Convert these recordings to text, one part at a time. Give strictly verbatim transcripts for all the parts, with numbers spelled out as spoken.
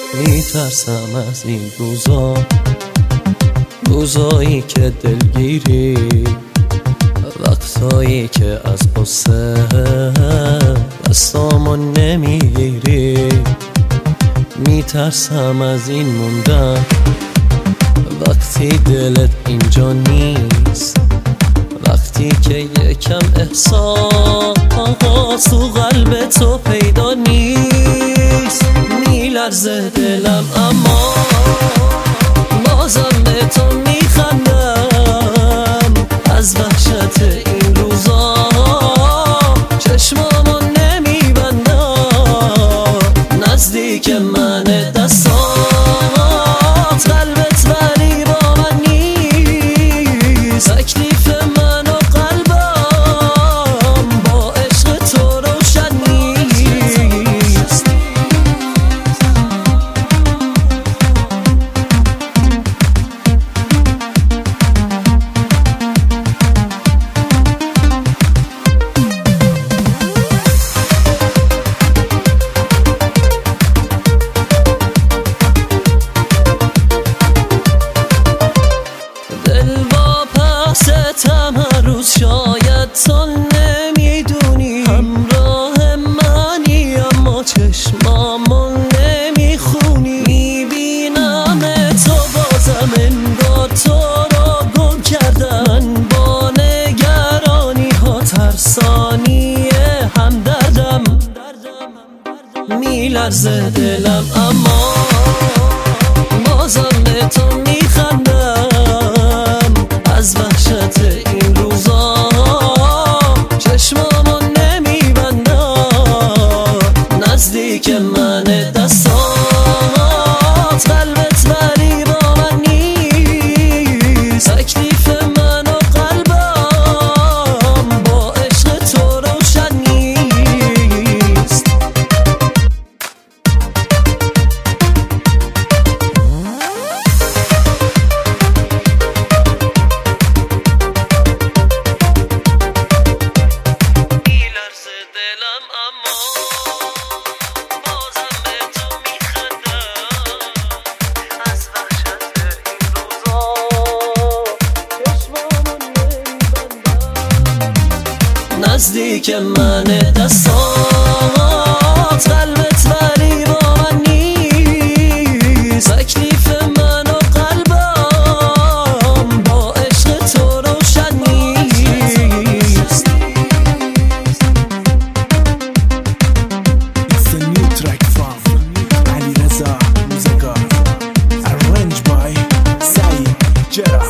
میترسم از این روزا، روزایی که دلگیری، وقتایی که از قصه دستامو نمیگیری. میترسم از این موندن وقتی دلت اینجا نیست، وقتی که یکم احساس تو قلب تو پیدا نیست. میلرزه دلم اما بازم به تو میخندم، از وحشت این روزا چشمامو نمیبندم. نزدیک من دستات، قلبت ولی با من نیست. تکلیف من و قلبم با عشق تو روشن نیست. هر روز شاید تو نمیدونی همراه منی، اما چشمامو نمیخونی. میبینم تو بازم انگار تو رو گم کردن با نگرانی ها، ترسانی همدردم. میلرزه دلم اما بازم به تو میخندم، از وحشت این روزا چشمامو نمیبندم. نزدیک من دستات، قلبت ولی با من نیست. تکلیف من و قلبم با عشق تو روشن نیست. نزدیک من دستات، قلبت ولی با من نیست. تکلیف من و قلبم با عشق تو روشن نیست. It's a new track from علیرضا موزگار, arranged by سعید جرح.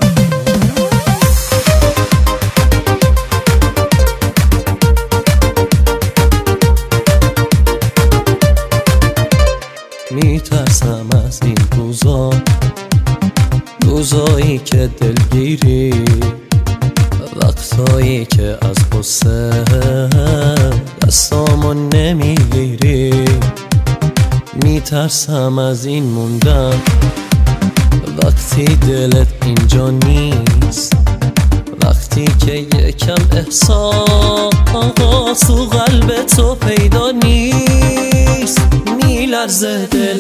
میترسم از این روزا، روزایی که دلگیری، وقتایی که از قصه دستامو نمیگیری. میترسم از این موندن وقتی دلت اینجا نیست، وقتی که یکم احساس تو قلب تو پیدا نیست. میلرزه دلم